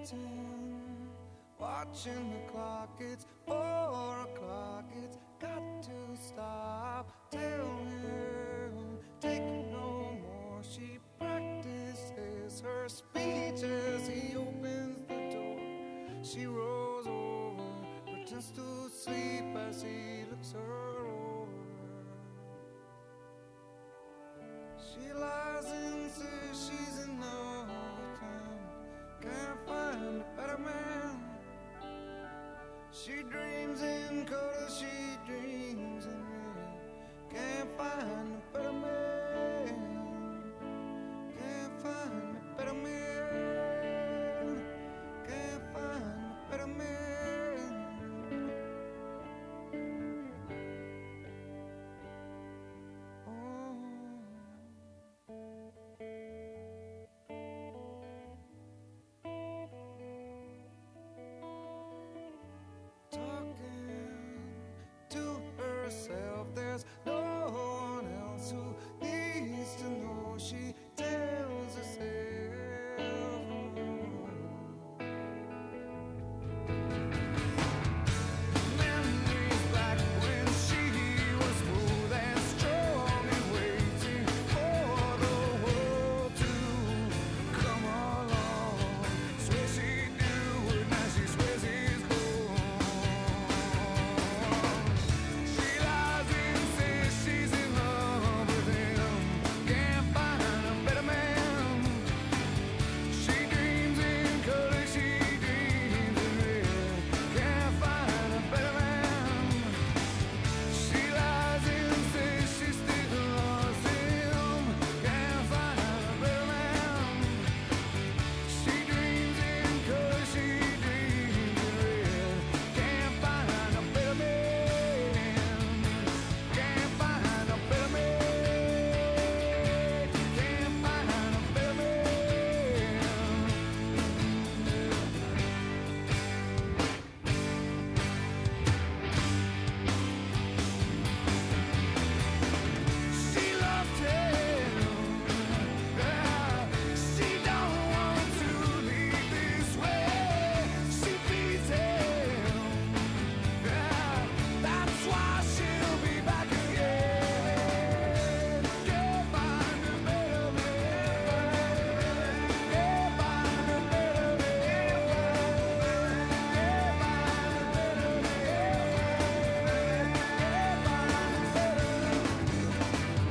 waiting, watching the clock. It's 4 o'clock. It's got to stop. Tell him, take it no more. She practices her speech as he opens the door. She rolls over, pretends to sleep as he looks her over. She lies and says she's in love with him. Can't find a better man. She dreams in color, she dreams in red. Can't find a better man. Can't find a better man. Can't find a better man. There's no one else who needs to know. She tells herself. Memories back when she was smooth and strong and waiting for the world to come along. Swear she'd do it, now she swears he's gone. She lies and says she's in love with him. Can't find a better man. She dreams in color, she dreams in red. Can't find a better man. She lies and says she still loves him. Can't find a better man. She dreams in color, she dreams in red. Can't find a better man. Can't find a better man. Can't find a better man. She loved him. Yeah. She don't want to leave this way. She feeds him. Yeah. That's why she'll be back again. Can't find a better man. Can't find a better man. Can't find a better man. Can't find a better man.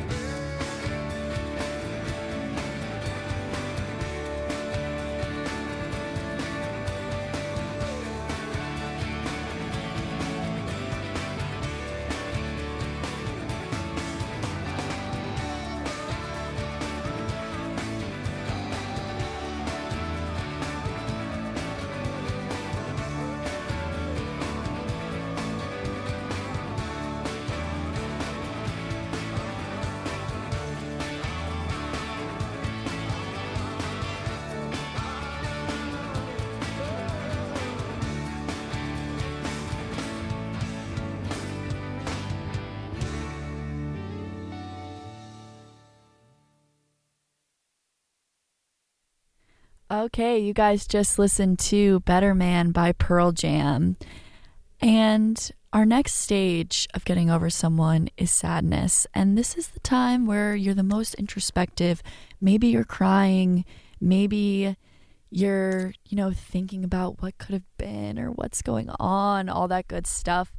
Okay, you guys just listened to Better Man by Pearl Jam. And our next stage of getting over someone is sadness. And this is the time where you're the most introspective. Maybe you're crying. Maybe you're, thinking about what could have been or what's going on, all that good stuff.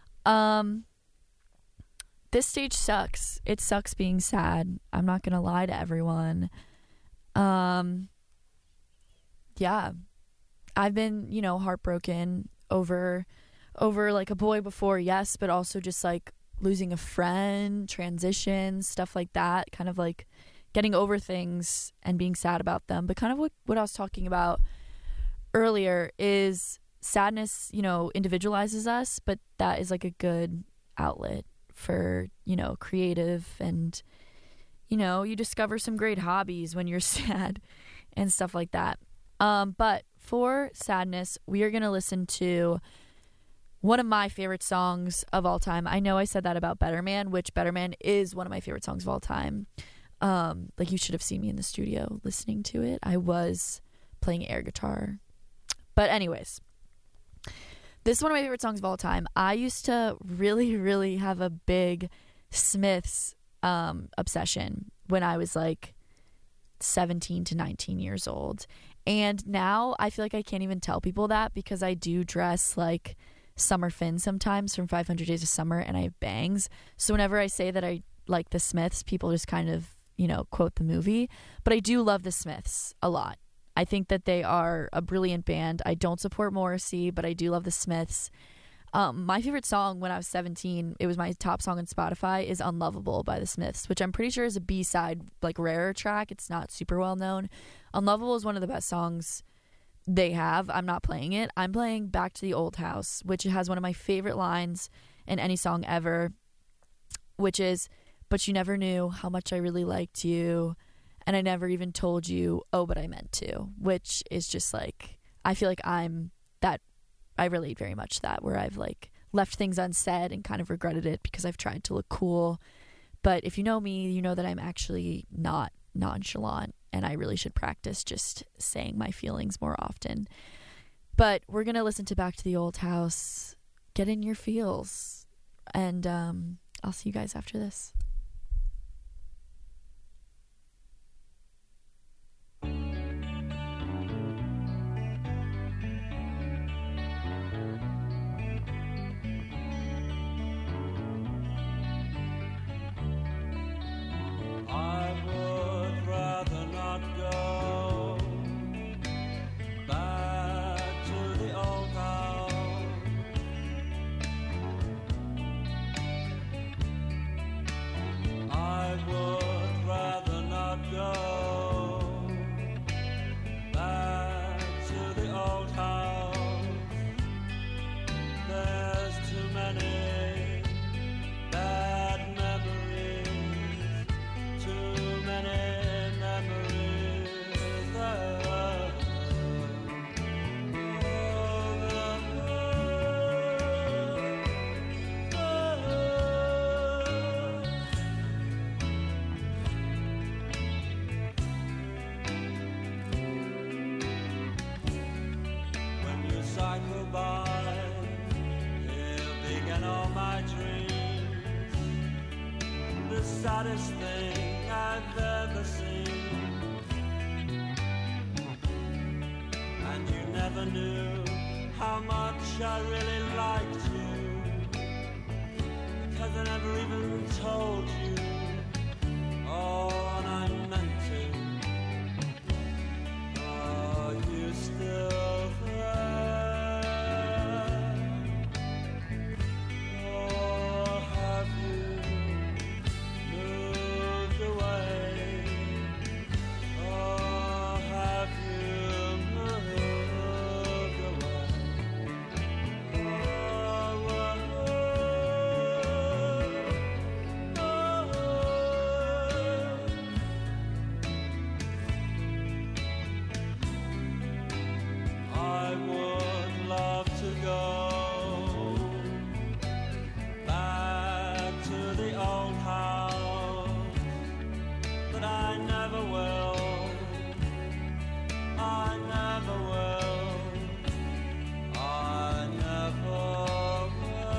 This stage sucks. It sucks being sad. I'm not going to lie to everyone. Yeah, I've been, heartbroken over like a boy before, yes, but also just like losing a friend, transitions, stuff like that, kind of like getting over things and being sad about them. But kind of what I was talking about earlier is sadness, individualizes us, but that is like a good outlet for, creative and, you discover some great hobbies when you're sad and stuff like that. But for sadness, we are going to listen to one of my favorite songs of all time. I know I said that about Better Man, which Better Man is one of my favorite songs of all time. Like, you should have seen me in the studio listening to it. I was playing air guitar But anyways, this is one of my favorite songs of all time. I used to really, really have a big Smiths obsession when I was like 17 to 19 years old. And now I feel like I can't even tell people that because I do dress like Summer Finn sometimes from 500 Days of Summer, and I have bangs. So whenever I say that I like the Smiths, people just kind of, you know, quote the movie. But I do love the Smiths a lot. I think that they are a brilliant band. I don't support Morrissey, but I do love the Smiths. My favorite song when I was 17, it was my top song on Spotify, is Unlovable by the Smiths, which I'm pretty sure is a B-side, like rarer track. It's not super well known. Unlovable is one of the best songs they have. I'm not playing it. I'm playing Back to the Old House, which has one of my favorite lines in any song ever, which is, "But you never knew how much I really liked you. And I never even told you, oh, but I meant to," which is just like, I feel like I relate very much to that, where I've like left things unsaid and kind of regretted it because I've tried to look cool. But if you know me, you know that I'm actually not nonchalant, and I really should practice just saying my feelings more often. But we're going to listen to Back to the Old House, get in your feels, and I'll see you guys after this. Saddest thing I've ever seen, and you never knew how much I really liked you, because I never even told you, oh, and I meant to. Are you still there? Or have you moved away? Or have you moved away? I would love to go back to the old house, but I never will. I never will. I never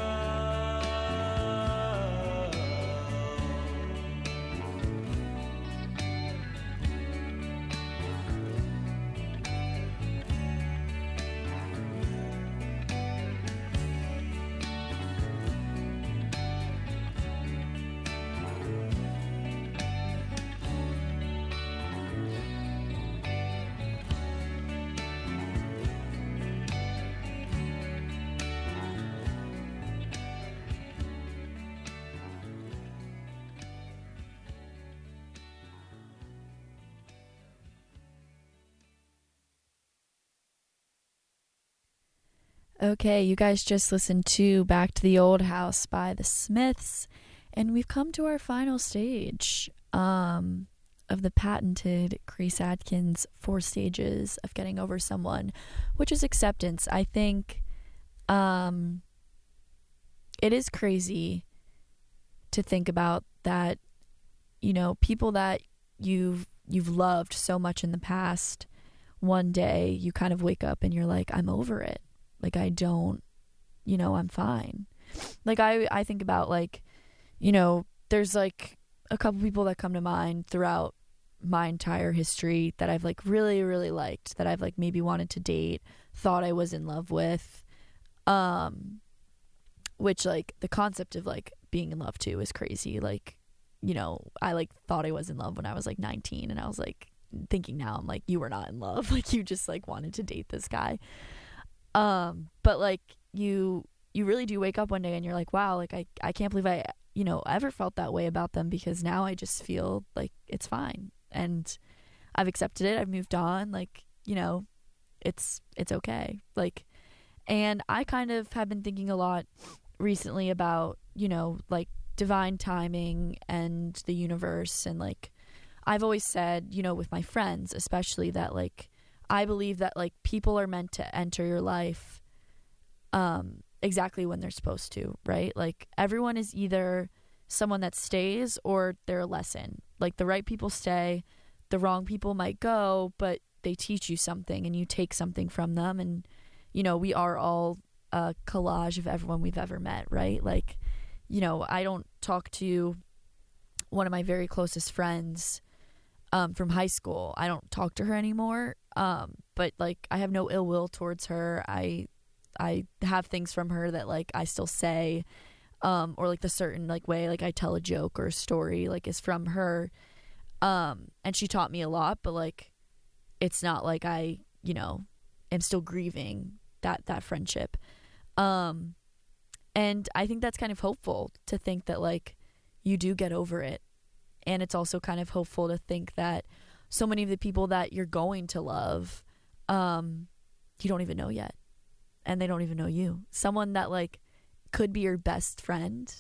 Okay, you guys just listened to Back to the Old House by the Smiths, and we've come to our final stage of the patented Grace Adkins 4 stages of getting over someone, which is acceptance. I think it is crazy to think about that, you know, people that you've loved so much in the past one day you kind of wake up and you're like, I'm over it. Like, I don't, I'm fine. Like, I think about, like, there's like a couple people that come to mind throughout my entire history that I've like really, really liked, that I've like maybe wanted to date, thought I was in love with, which like the concept of like being in love too is crazy. Like, I like thought I was in love when I was like 19, and I was like thinking now, I'm like, you were not in love. Like, you just like wanted to date this guy. But like you really do wake up one day and you're like, wow, like I can't believe I ever felt that way about them, because now I just feel like it's fine and I've accepted it. I've moved on. Like, it's okay. Like, and I kind of have been thinking a lot recently about, like divine timing and the universe. And like, I've always said, with my friends, especially, that like, I believe that like people are meant to enter your life, exactly when they're supposed to, right? Like, everyone is either someone that stays or they're a lesson. Like, the right people stay, the wrong people might go, but they teach you something and you take something from them. And, we are all a collage of everyone we've ever met, right? Like, I don't talk to one of my very closest friends from high school. I don't talk to her anymore. But like, I have no ill will towards her. I have things from her that like I still say, or like the certain like way like I tell a joke or a story like is from her. And she taught me a lot, but like, it's not like I, am still grieving that friendship. And I think that's kind of hopeful to think that like you do get over it. And it's also kind of hopeful to think that so many of the people that you're going to love, you don't even know yet. And they don't even know you. Someone that like could be your best friend,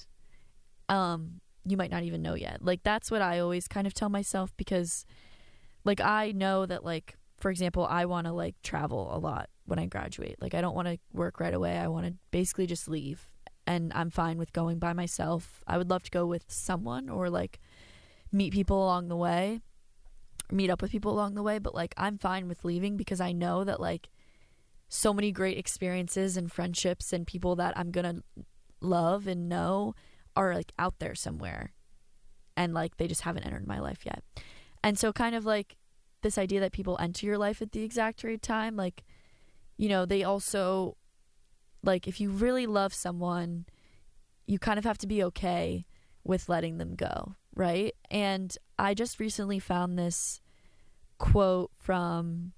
you might not even know yet. Like, that's what I always kind of tell myself, because like, I know that like, for example, I want to like travel a lot when I graduate. Like, I don't want to work right away. I want to basically just leave, and I'm fine with going by myself. I would love to go with someone, or like meet people along the way, meet up with people along the way. But like, I'm fine with leaving, because I know that like so many great experiences and friendships and people that I'm gonna love and know are like out there somewhere, and like they just haven't entered my life yet. And so kind of like this idea that people enter your life at the exact right time, like, they also, like, if you really love someone, you kind of have to be okay with letting them go, right? And I just recently found this quote from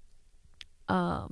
what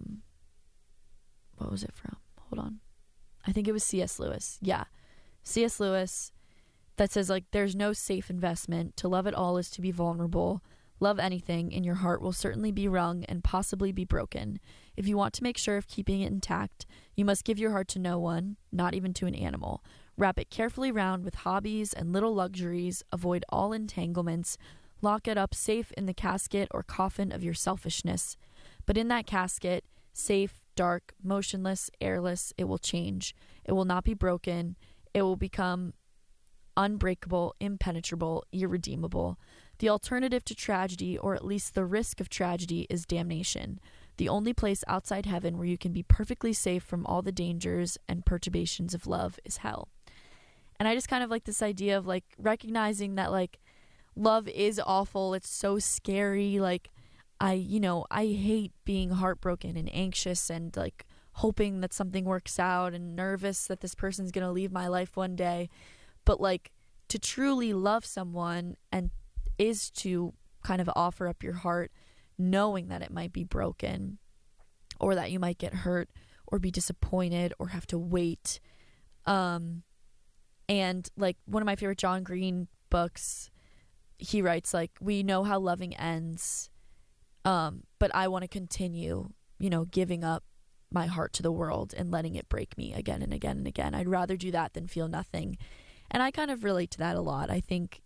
was it from? Hold on. I think it was C.S. Lewis. Yeah. C.S. Lewis, that says like, there's no safe investment. To love at all is to be vulnerable. Love anything, and your heart will certainly be wrung and possibly be broken. If you want to make sure of keeping it intact, you must give your heart to no one, not even to an animal. Wrap it carefully round with hobbies and little luxuries. Avoid all entanglements. Lock it up safe in the casket or coffin of your selfishness. But in that casket, safe, dark, motionless, airless, it will change. It will not be broken. It will become unbreakable, impenetrable, irredeemable. The alternative to tragedy, or at least the risk of tragedy, is damnation. The only place outside heaven where you can be perfectly safe from all the dangers and perturbations of love is hell. And I just kind of like this idea of like recognizing that like love is awful. It's so scary. Like, I hate being heartbroken and anxious and like hoping that something works out and nervous that this person's going to leave my life one day. But like, to truly love someone and is to kind of offer up your heart, knowing that it might be broken, or that you might get hurt or be disappointed or have to wait. And like, one of my favorite John Green books, he writes like, we know how loving ends, but I want to continue, giving up my heart to the world and letting it break me again and again and again. I'd rather do that than feel nothing. And I kind of relate to that a lot. I think,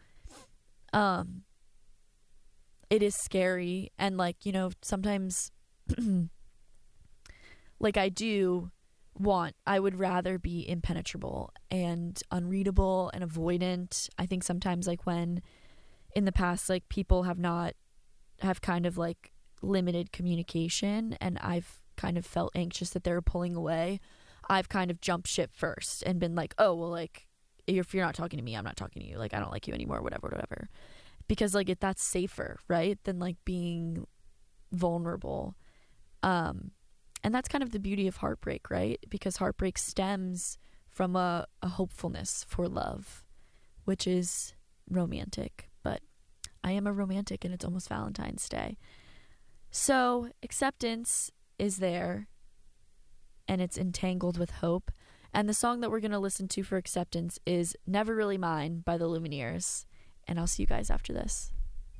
it is scary, and like, sometimes like I would rather be impenetrable and unreadable and avoidant. I think sometimes like when in the past, like people have kind of like limited communication and I've kind of felt anxious that they're pulling away, I've kind of jumped ship first and been like, oh, well, like, if you're not talking to me, I'm not talking to you. Like, I don't like you anymore, whatever. Because, like, that's safer, right, than, like, being vulnerable. And that's kind of the beauty of heartbreak, right? Because heartbreak stems from a hopefulness for love, which is romantic. But I am a romantic and it's almost Valentine's Day. So acceptance is there and it's entangled with hope. And the song that we're going to listen to for acceptance is Never Really Mine by the Lumineers. And I'll see you guys after this.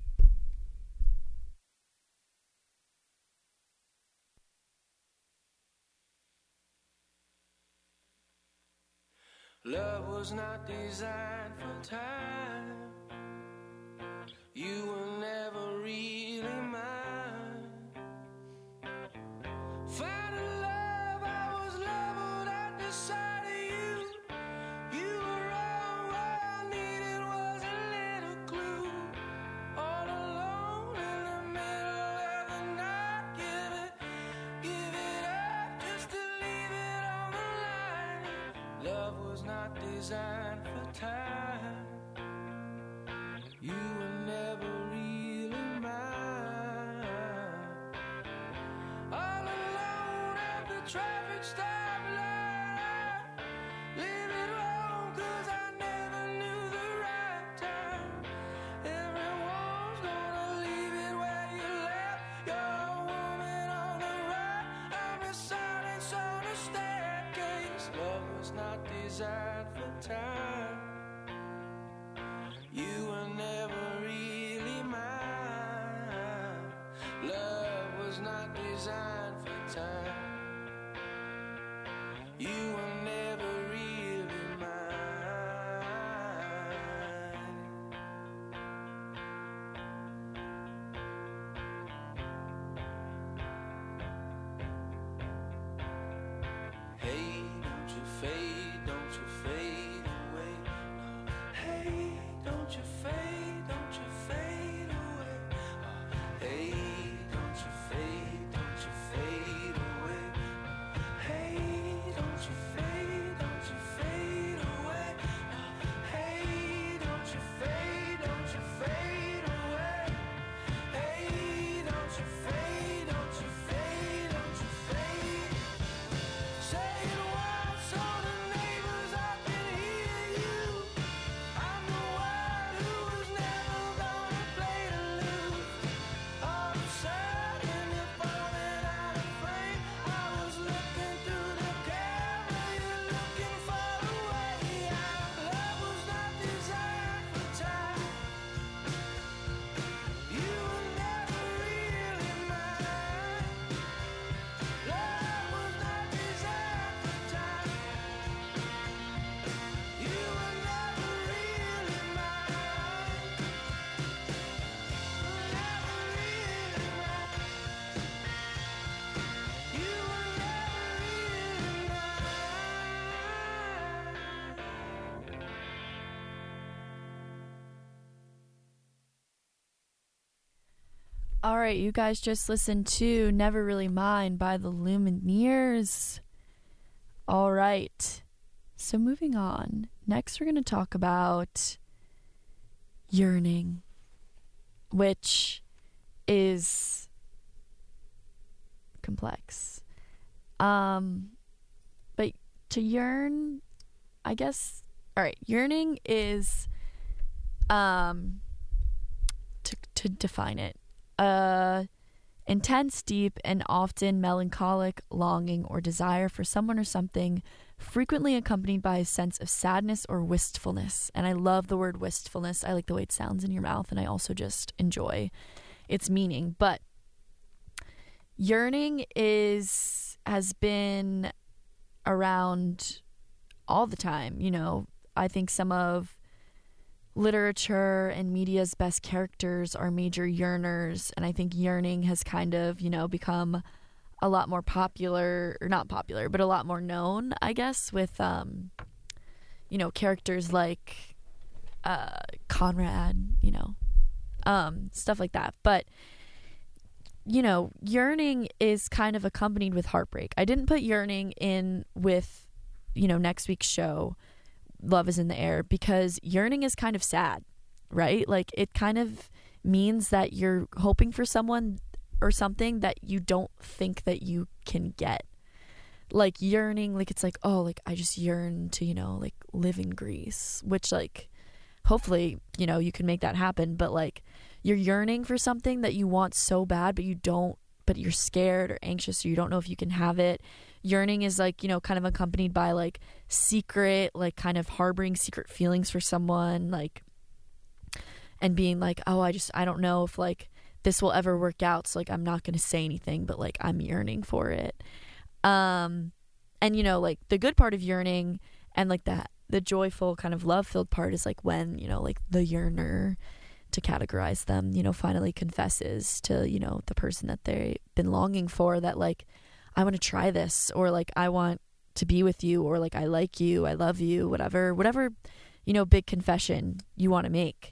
Love was not designed for time. You were never really mine. Found a love, I was leveled at the sight of you. You were all I needed was a little clue. All alone in the middle of the night. Give it up just to leave it on the line. Love was not designed for time. You were never really mine. All alone at the traffic stoplight. Living wrong 'cause I never knew the right time. Everyone's gonna leave it where you left. You're a woman on the right. I'm the silence on the staircase. Love was not designed for time. You were never really mine. Love was not designed for time. You were never really mine. Hey, don't you fade, don't you fade away. No. Hey, don't you fade, don't you fade away. Hey, don't you fade, don't you fade away. Hey, don't you fade, don't you fade away. Hey, don't you fade, don't you fade away. Hey, don't you fade, don't you fade, don't you fade. Say it once so the neighbors I can hear you. I'm the one who was never gonna play to lose. All of a sudden you're falling out of frame. I was looking through the camera, you're looking far away. Love was not designed for time. You were never really mine. Love was not designed for time. You were never really mine. Never really mine. You were never really mine. All right, you guys just listened to Never Really Mine by the Lumineers. All right, so moving on. Next, we're going to talk about yearning, which is complex. But to yearn, I guess, all right, yearning is, to define it, intense, deep, and often melancholic longing or desire for someone or something, frequently accompanied by a sense of sadness or wistfulness. And I love the word wistfulness. I like the way it sounds in your mouth, and I also just enjoy its meaning. But yearning has been around all the time. You know, I think some of literature and media's best characters are major yearners, and I think yearning has kind of, you know, become a lot more popular, or not popular, but a lot more known, I guess, with you know, characters like Conrad, you know, stuff like that. But yearning is kind of accompanied with heartbreak. I didn't put yearning in with, next week's show, Love is in the Air, because yearning is kind of sad, right? Like, it kind of means that you're hoping for someone or something that you don't think that you can get. Like, yearning, like, it's like, oh, like, I just yearn to, like, live in Greece, which, like, hopefully, you can make that happen. But, like, you're yearning for something that you want so bad, but you're scared or anxious, or you don't know if you can have it. Yearning is, like, kind of accompanied by, like, secret, like, kind of harboring secret feelings for someone, like, and being like, oh, I don't know if, like, this will ever work out, so, like, I'm not going to say anything, but, like, I'm yearning for it. And, like, the good part of yearning and, like, the joyful kind of love-filled part is, like, when, like, the yearner, to categorize them, finally confesses to, the person that they've been longing for, that, like, I want to try this, or, like, I want to be with you, or, like, I like you, I love you, whatever, big confession you want to make.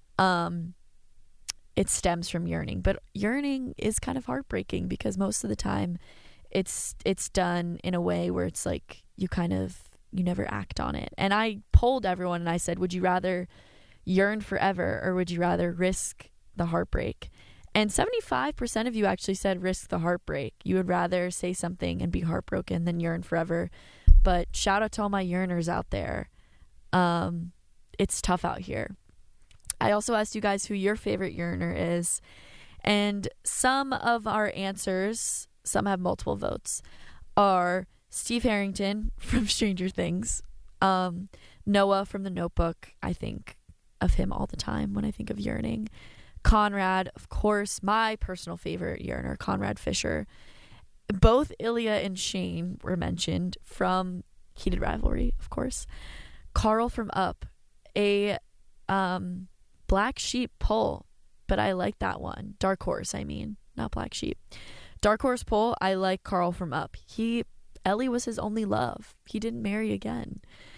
It stems from yearning. But yearning is kind of heartbreaking, because most of the time it's done in a way where it's like you never act on it. And I polled everyone and I said, would you rather yearn forever, or would you rather risk the heartbreak? And 75% of you actually said risk the heartbreak. You would rather say something and be heartbroken than yearn forever. But shout out to all my yearners out there. It's tough out here. I also asked you guys who your favorite yearner is, and some of our answers, some have multiple votes, are Steve Harrington from Stranger Things, Noah from The Notebook. I think of him all the time when I think of yearning. Conrad, of course, my personal favorite yearner, Conrad Fisher. Both Ilya and Shane were mentioned from Heated Rivalry, of course. Carl from Up, a Black Sheep poll, but I like that one. Dark Horse, I mean, not Black Sheep. Dark Horse poll, I like Carl from Up. Ellie was his only love. He didn't marry again.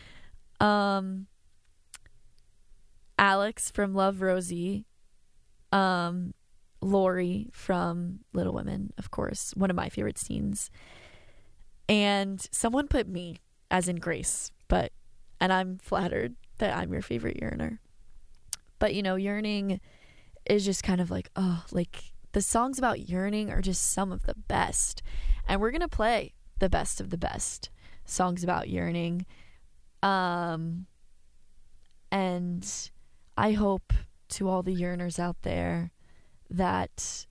Alex from Love, Rosie. Lori from Little Women, of course, one of my favorite scenes. And someone put me, as in Grace, and I'm flattered that I'm your favorite yearner. But, yearning is just kind of like, oh, like, the songs about yearning are just some of the best. And we're going to play the best of the best songs about yearning. And I hope to all the yearners out there that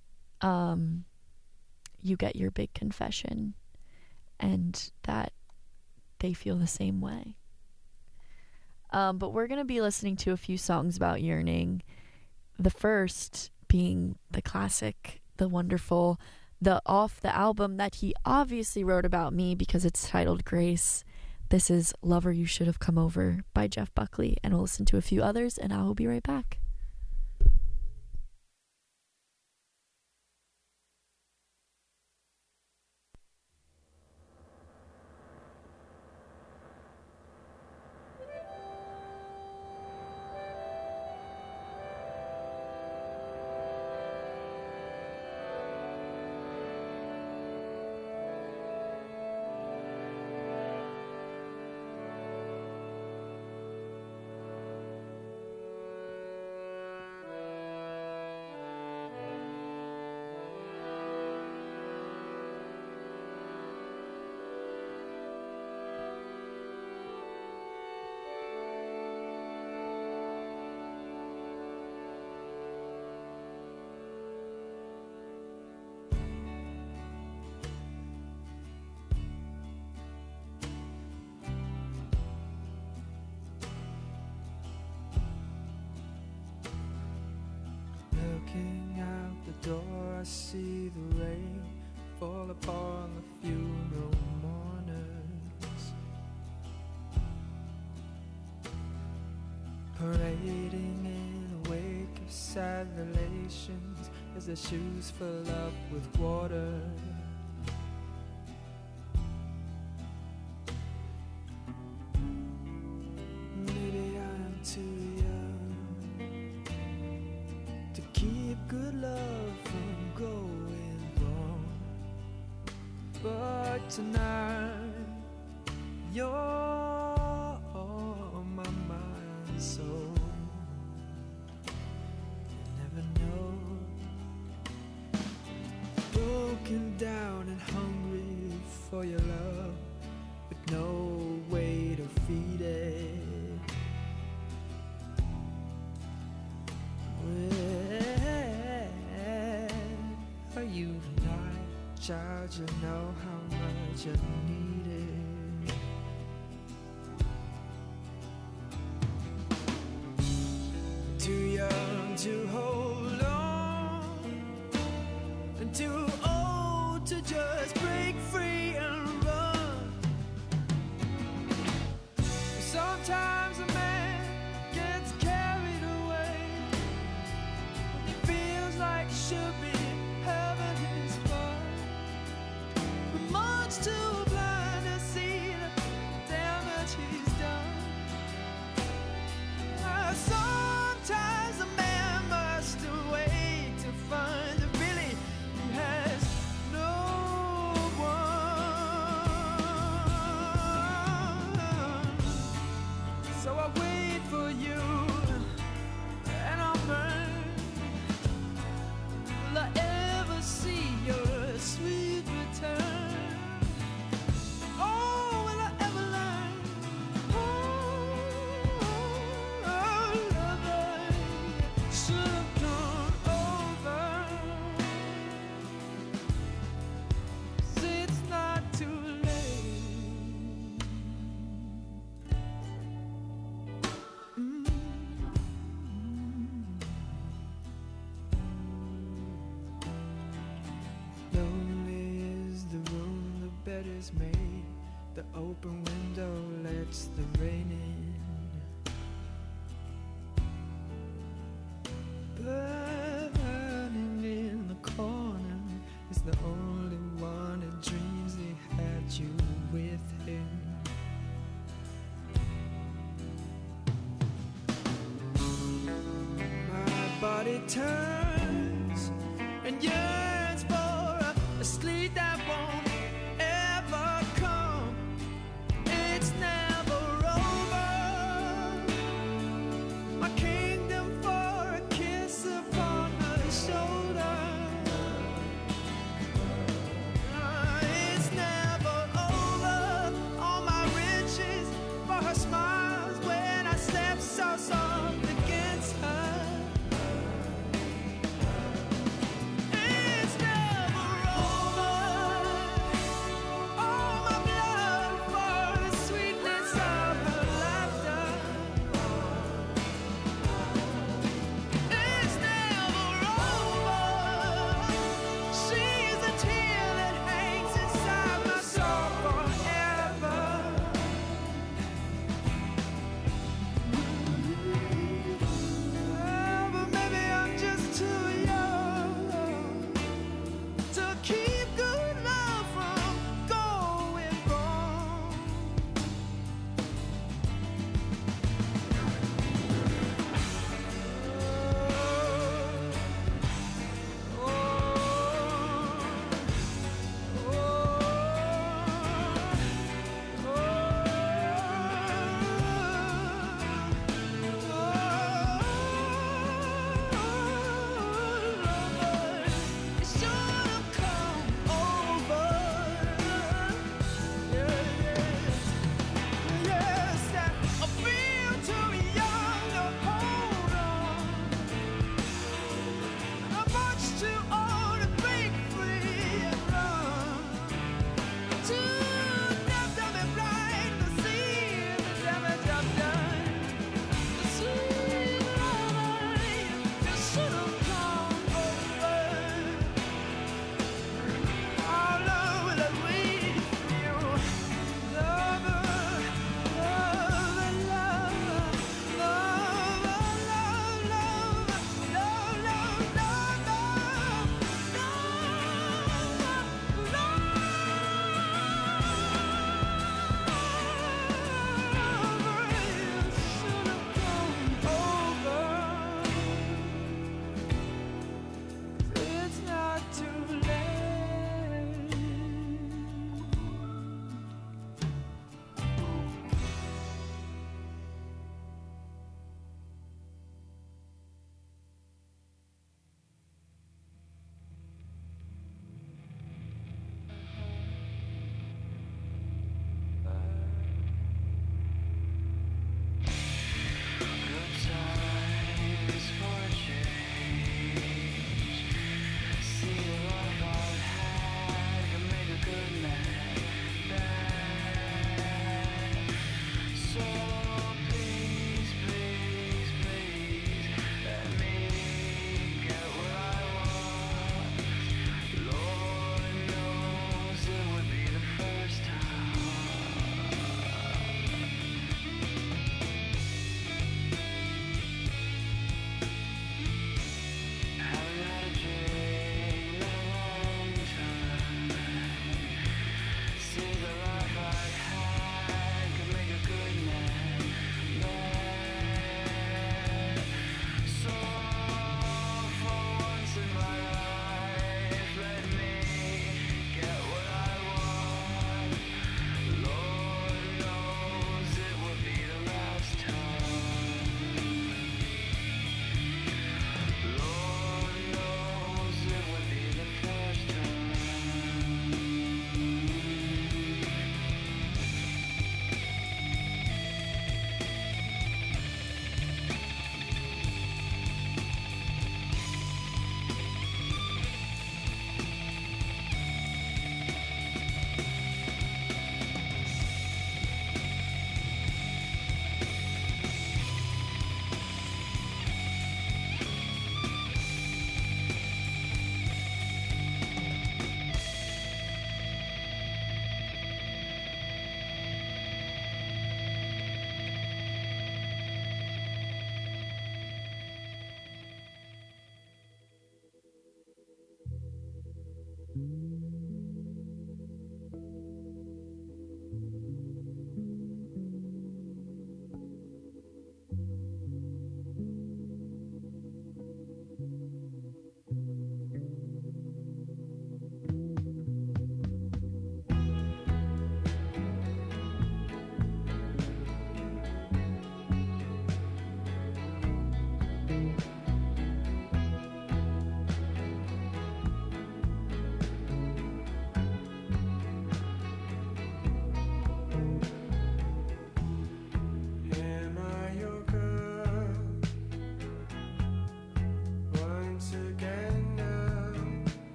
you get your big confession and that they feel the same way. But we're going to be listening to a few songs about yearning. The first being the classic, the wonderful, off the album that he obviously wrote about me, because it's titled Grace. This is Lover You Should Have Come Over by Jeff Buckley, and we'll listen to a few others, and I will be right back. Looking out the door, I see the rain fall upon the funeral mourners, parading in a wake of sad relations as their shoes fill up with water. Maybe I'm too young to keep good love from going. tonight. You're my mind and soul. You never know. Broken down and hungry for your love, with no way to feed it. Where are you tonight, child? You know how much I need it. Too young to hold on, and too old to just break free and run. Sometimes a man gets carried away when he feels like should be having his fun, but much too blind to see the damage he's done. Sometimes a man must wait to find that really he has no one. So I wait for you, and I'll burn. Will I ever see your sweet return? Oh, will I ever learn? Oh, lover, should have gone over. 'Cause it's not too late. Lonely is the room the bed is made. The open window lets the rain in. Burning in the corner is the only one that dreams he had you with him. My body turns and yearns for a sleep that won't ever come. It's never over. My kingdom for a kiss upon her shoulder. It's never over. All my riches for her smiles when I step so soft against her.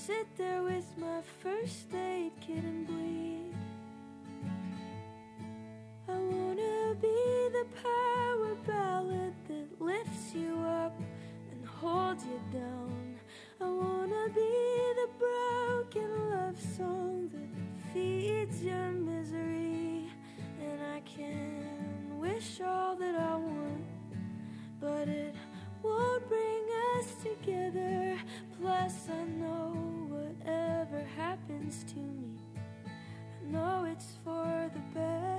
sit there with my first aid kit and bleed. I wanna be the power ballad that lifts you up and holds you down. I wanna be the broken love song that feeds your misery. And I can wish all that I want, but it won't bring us together. Plus I know whatever happens to me, I know it's for the better.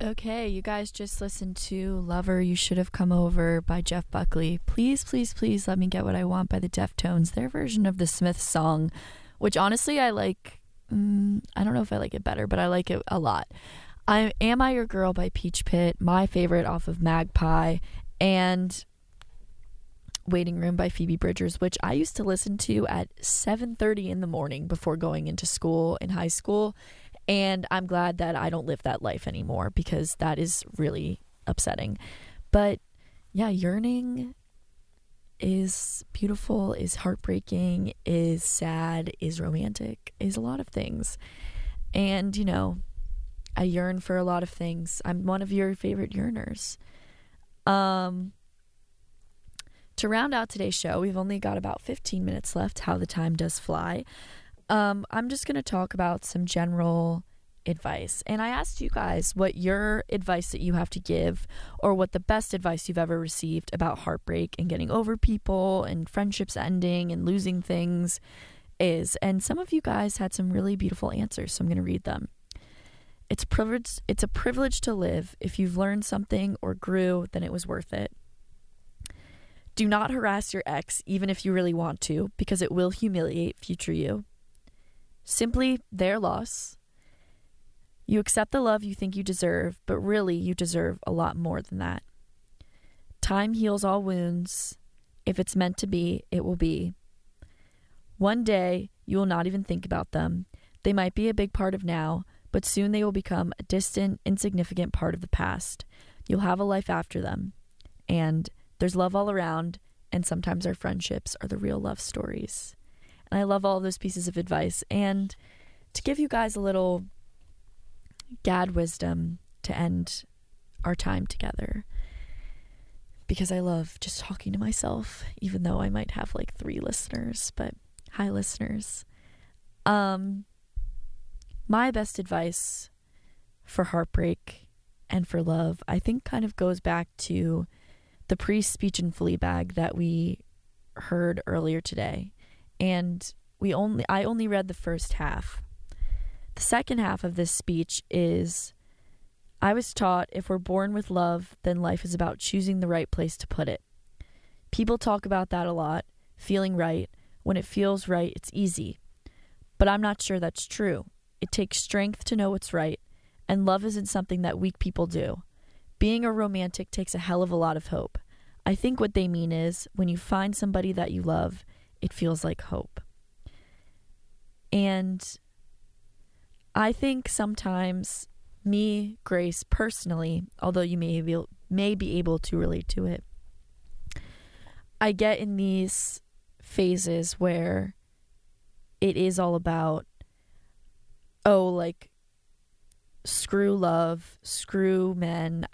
Okay, you guys just listened to Lover, You Should Have Come Over by Jeff Buckley. Please, please, please Let Me Get What I Want by the Deftones, their version of the Smiths song, which honestly I like. I don't know if I like it better, but I like it a lot. Am I Your Girl by Peach Pit, my favorite off of Magpie, and Waiting Room by Phoebe Bridgers, which I used to listen to at 7:30 in the morning before going into school in high school. And I'm glad that I don't live that life anymore because that is really upsetting. But yeah, yearning is beautiful, is heartbreaking, is sad, is romantic, is a lot of things. And, you know, I yearn for a lot of things. I'm one of your favorite yearners. To round out today's show, we've only got about 15 minutes left. How the time does fly. I'm just going to talk about some general advice. And I asked you guys what your advice that you have to give, or what the best advice you've ever received about heartbreak and getting over people and friendships ending and losing things is. And some of you guys had some really beautiful answers, so I'm going to read them. It's a privilege to live. If you've learned something or grew, then it was worth it. Do not harass your ex, even if you really want to, because it will humiliate future you. Simply their loss. You accept the love you think you deserve, but really you deserve a lot more than that. Time heals all wounds. If it's meant to be, it will be. One day, you will not even think about them. They might be a big part of now, but soon they will become a distant, insignificant part of the past. You'll have a life after them. And there's love all around, and sometimes our friendships are the real love stories. And I love all of those pieces of advice. And to give you guys a little gad wisdom to end our time together, because I love just talking to myself, even though I might have like 3 listeners, but hi listeners. My best advice for heartbreak and for love, I think kind of goes back to the priest's speech in Fleabag that we heard earlier today. And I only read the first half. The second half of this speech is, I was taught if we're born with love, then life is about choosing the right place to put it. People talk about that a lot, feeling right. When it feels right, it's easy. But I'm not sure that's true. It takes strength to know what's right, and love isn't something that weak people do. Being a romantic takes a hell of a lot of hope. I think what they mean is, when you find somebody that you love, it feels like hope. And I think sometimes me, Grace, personally, although you may be able to relate to it, I get in these phases where it is all about, oh, like, screw love, screw men,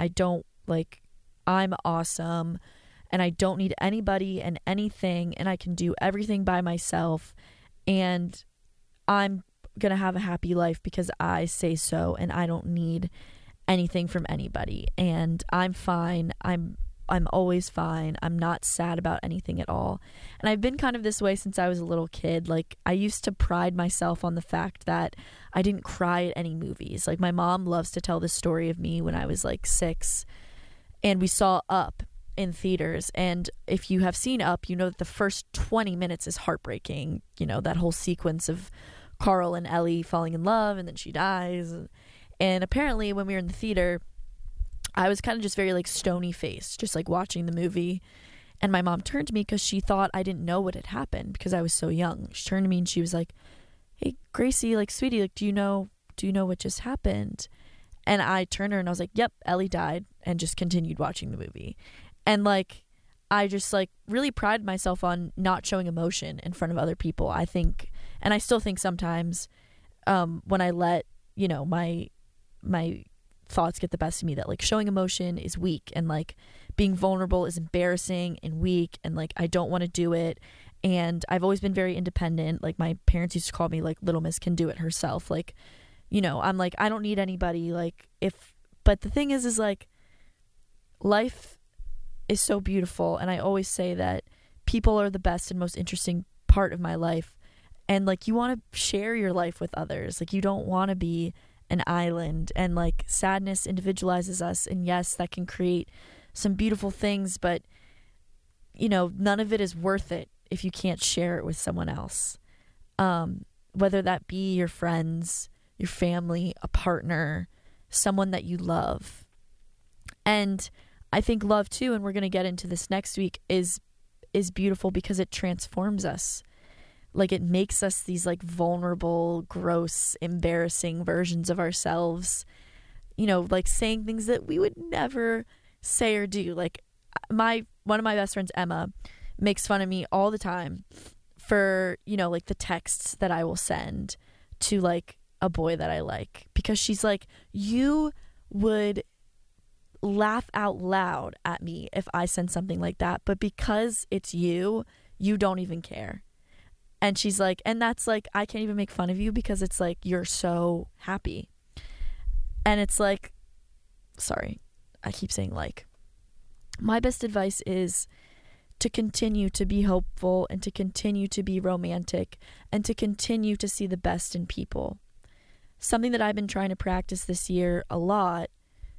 I'm awesome, and I don't need anybody and anything, and I can do everything by myself, and I'm gonna have a happy life because I say so, and I don't need anything from anybody, and I'm fine. I'm always fine. I'm not sad about anything at all. And I've been kind of this way since I was a little kid. Like, I used to pride myself on the fact that I didn't cry at any movies. Like, my mom loves to tell this story of me when I was like 6, and we saw Up in theaters. And if you have seen Up, you know that the first 20 minutes is heartbreaking. You know, that whole sequence of Carl and Ellie falling in love, and then she dies. And apparently when we were in the theater, I was kind of just very like stony faced, just like watching the movie. And my mom turned to me because she thought I didn't know what had happened because I was so young. She turned to me and she was like, "Hey, Gracie, like, sweetie, like, do you know what just happened?" And I turned to her and I was like, "Yep, Ellie died," and just continued watching the movie. And like, I just like really pride myself on not showing emotion in front of other people. I think, and I still think sometimes when I let, you know, my thoughts get the best of me, that like showing emotion is weak, and like being vulnerable is embarrassing and weak, and like I don't want to do it. And I've always been very independent. Like, my parents used to call me like Little Miss Can Do It Herself. Like, you know, I'm like, I don't need anybody. Like, but the thing is like, life is so beautiful, and I always say that people are the best and most interesting part of my life. And like, you want to share your life with others. Like, you don't want to be an island and like sadness individualizes us, and yes, that can create some beautiful things, but none of it is worth it if you can't share it with someone else. Whether that be your friends, your family, a partner, someone that you love. And I think love too, and we're going to get into this next week, is beautiful because it transforms us. Like, it makes us these like vulnerable, gross, embarrassing versions of ourselves, like saying things that we would never say or do. Like, one of my best friends, Emma, makes fun of me all the time for, like the texts that I will send to like a boy that I like, because she's like, you would laugh out loud at me if I send something like that, but because it's you don't even care. And she's like, and that's like, I can't even make fun of you because it's like, you're so happy. And it's like, sorry, I keep saying like, my best advice is to continue to be hopeful and to continue to be romantic and to continue to see the best in people. Something that I've been trying to practice this year a lot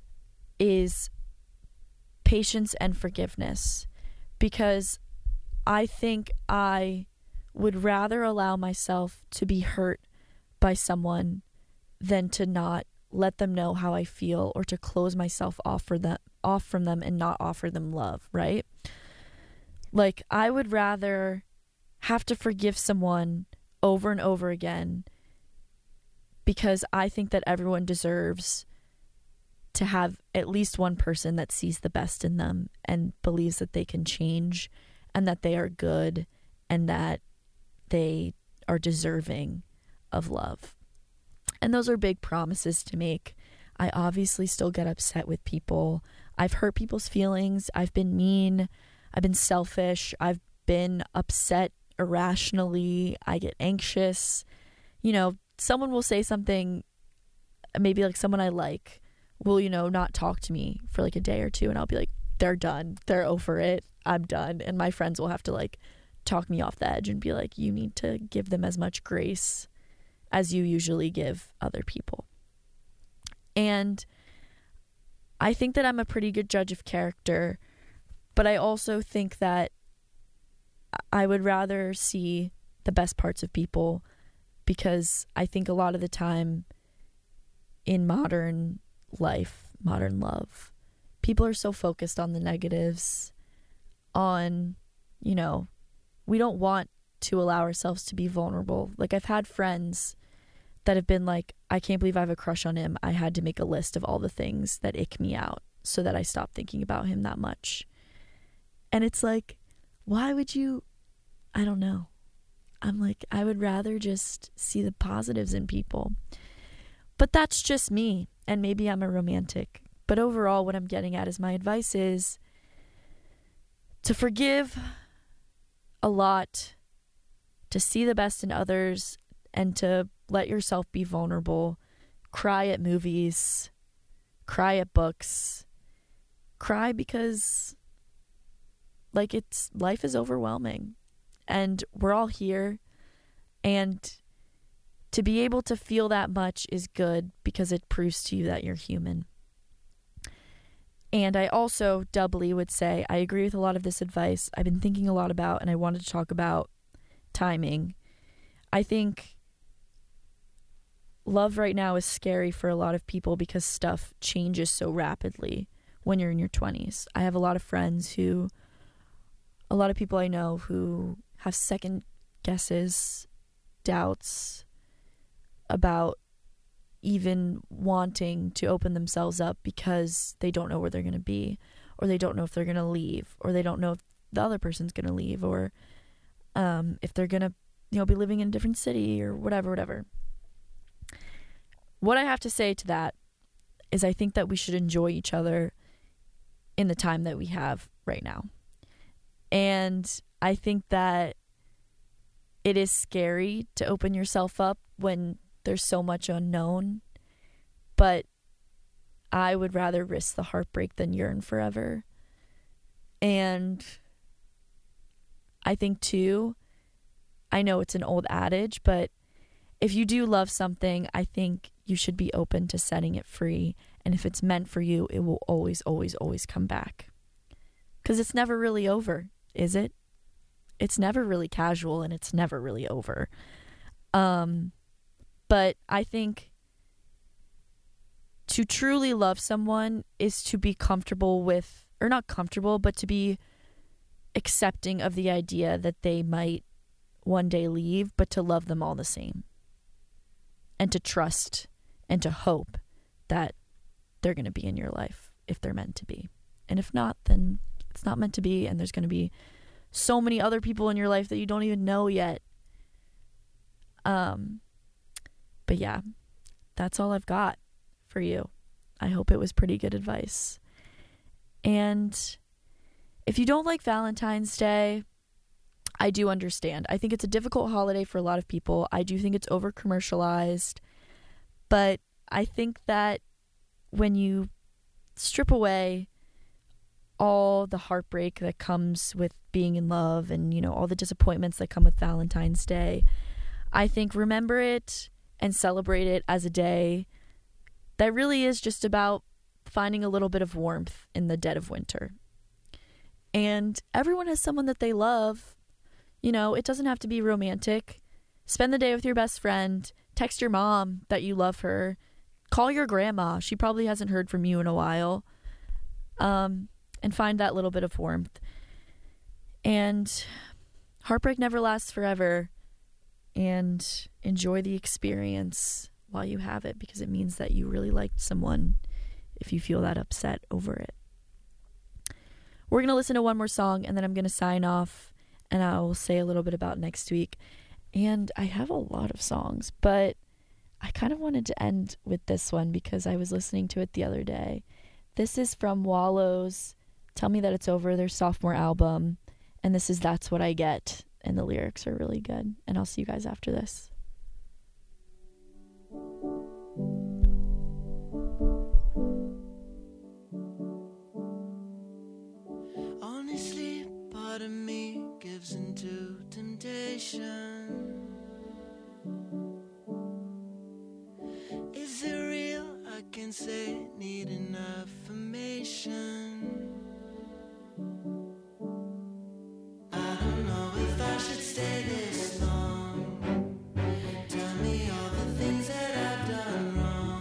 is patience and forgiveness, because I think I would rather allow myself to be hurt by someone than to not let them know how I feel, or to close myself off from them and not offer them love, right? Like, I would rather have to forgive someone over and over again, because I think that everyone deserves to have at least one person that sees the best in them and believes that they can change and that they are good and that they are deserving of love. And those are big promises to make. I obviously still get upset with people. I've hurt people's feelings. I've been mean. I've been selfish. I've been upset irrationally. I get anxious. Someone will say something, maybe like someone I like will, not talk to me for like a day or two, and I'll be like, they're done. They're over it. I'm done. And my friends will have to like talk me off the edge and be like, you need to give them as much grace as you usually give other people. And I think that I'm a pretty good judge of character, but I also think that I would rather see the best parts of people, because I think a lot of the time in modern life, modern love, people are so focused on the negatives, on, we don't want to allow ourselves to be vulnerable. Like, I've had friends that have been like, I can't believe I have a crush on him. I had to make a list of all the things that ick me out so that I stopped thinking about him that much. And it's like, why would you? I don't know. I'm like, I would rather just see the positives in people. But that's just me. And maybe I'm a romantic. But overall, what I'm getting at is my advice is to forgive a lot, to see the best in others, and to let yourself be vulnerable. Cry at movies. Cry at books. Cry because, like, life is overwhelming. And we're all here. And to be able to feel that much is good, because it proves to you that you're human. And I also doubly would say I agree with a lot of this advice. I've been thinking a lot about, and I wanted to talk about timing. I think love right now is scary for a lot of people because stuff changes so rapidly when you're in your 20s. I have a lot of friends a lot of people I know who have second guesses, doubts about even wanting to open themselves up because they don't know where they're going to be, or they don't know if they're going to leave, or they don't know if the other person's going to leave, or if they're going to, be living in a different city or whatever. What I have to say to that is I think that we should enjoy each other in the time that we have right now. And I think that it is scary to open yourself up when there's so much unknown, but I would rather risk the heartbreak than yearn forever. And I think too, I know it's an old adage, but if you do love something, I think you should be open to setting it free. And if it's meant for you, it will always, always, always come back. Because it's never really over, is it? It's never really casual, and it's never really over. But I think to truly love someone is to be comfortable with, or not comfortable, but to be accepting of the idea that they might one day leave, but to love them all the same. And to trust and to hope that they're going to be in your life if they're meant to be. And if not, then it's not meant to be, and there's going to be so many other people in your life that you don't even know yet. But yeah, that's all I've got for you. I hope it was pretty good advice. And if you don't like Valentine's Day, I do understand. I think it's a difficult holiday for a lot of people. I do think it's over-commercialized. But I think that when you strip away all the heartbreak that comes with being in love and, you know, all the disappointments that come with Valentine's Day, I think remember it and celebrate it as a day that really is just about finding a little bit of warmth in the dead of winter. And everyone has someone that they love. You know, it doesn't have to be romantic. Spend the day with your best friend. Text your mom that you love her. Call your grandma. She probably hasn't heard from you in a while. And find that little bit of warmth. And heartbreak never lasts forever. And enjoy the experience while you have it, because it means that you really liked someone if you feel that upset over it. We're going to listen to one more song, and then I'm going to sign off, and I will say a little bit about next week. And I have a lot of songs, but I kind of wanted to end with this one because I was listening to it the other day. This is from Wallow's Tell Me That It's Over, their sophomore album. And this is That's What I Get. And the lyrics are really good. And I'll see you guys after this. Honestly, part of me gives into temptation. Is it real? I can say need an affirmation. I don't know if I should stay this long. Tell me all the things that I've done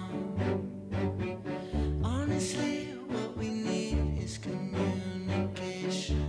wrong. Honestly, what we need is communication.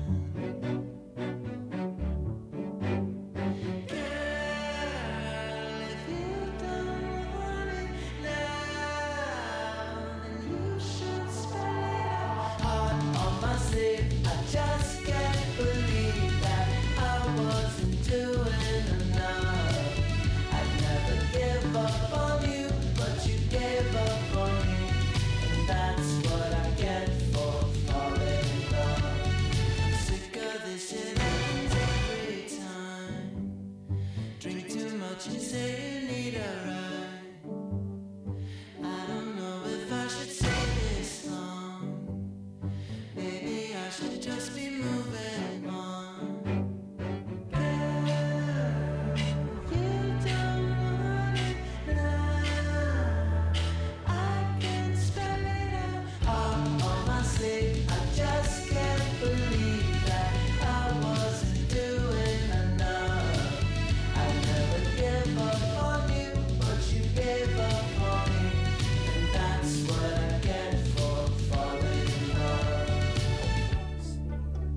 Girl, if you don't want it now, then you should spell it out. Heart on my sleeve, I just can't believe that I wasn't doing enough. I'd never give up on you, but you gave up on me, and that's what I get for falling in love. I'm sick of this, it happens every time. Drink too much and say you need a ride. I don't know if I should stay this long. Maybe I should just be moving on. Girl, you don't want it now. I can spell it out. Heart on my sleeve, I just can't believe that I wasn't doing enough. I never give up on you, but you gave up on me, and that's what I get for falling in love.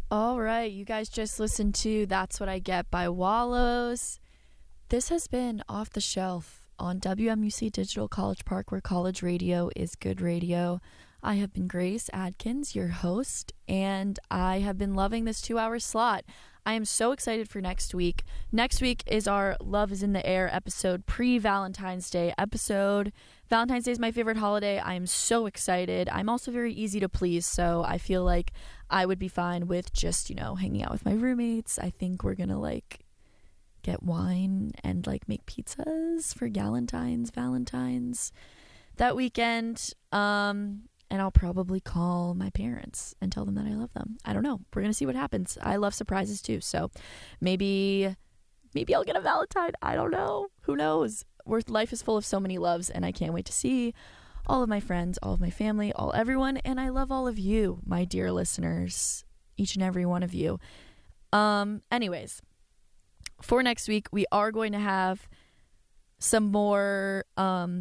All right, you guys just listened to That's What I Get by Wallows. This has been Off the Shelf on WMUC Digital College Park, where college radio is good radio. I have been Grace Adkins, your host, and I have been loving this 2-hour slot. I am so excited for next week. Next week is our Love is in the Air episode, pre-Valentine's Day episode. Valentine's Day is my favorite holiday. I am so excited. I'm also very easy to please, so I feel like I would be fine with just, hanging out with my roommates. I think we're going to, get wine and, make pizzas for Valentine's that weekend. And I'll probably call my parents and tell them that I love them. I don't know. We're going to see what happens. I love surprises too. So maybe I'll get a Valentine. I don't know. Who knows? Life is full of so many loves, and I can't wait to see all of my friends, all of my family, everyone. And I love all of you, my dear listeners, each and every one of you. Anyways, for next week, we are going to have some more